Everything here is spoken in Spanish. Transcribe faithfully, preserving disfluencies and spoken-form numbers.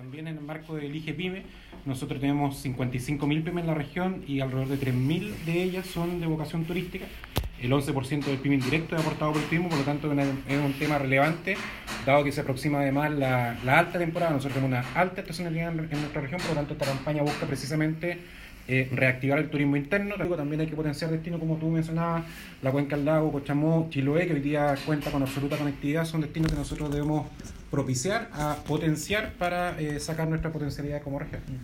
también en el marco del I G Pyme, nosotros tenemos cincuenta y cinco mil pymes en la región y alrededor de tres mil de ellas son de vocación turística. El once por ciento del P I B indirecto es aportado por el turismo, por lo tanto es un tema relevante, dado que se aproxima además la, la alta temporada. Nosotros tenemos una alta estacionalidad en, en nuestra región, por lo tanto esta campaña busca precisamente eh, reactivar el turismo interno. También hay que potenciar destinos, como tú mencionabas, la Cuenca del Lago, Cochamó, Chiloé, que hoy día cuenta con absoluta conectividad. Son destinos que nosotros debemos propiciar, a potenciar para eh, sacar nuestra potencialidad como región.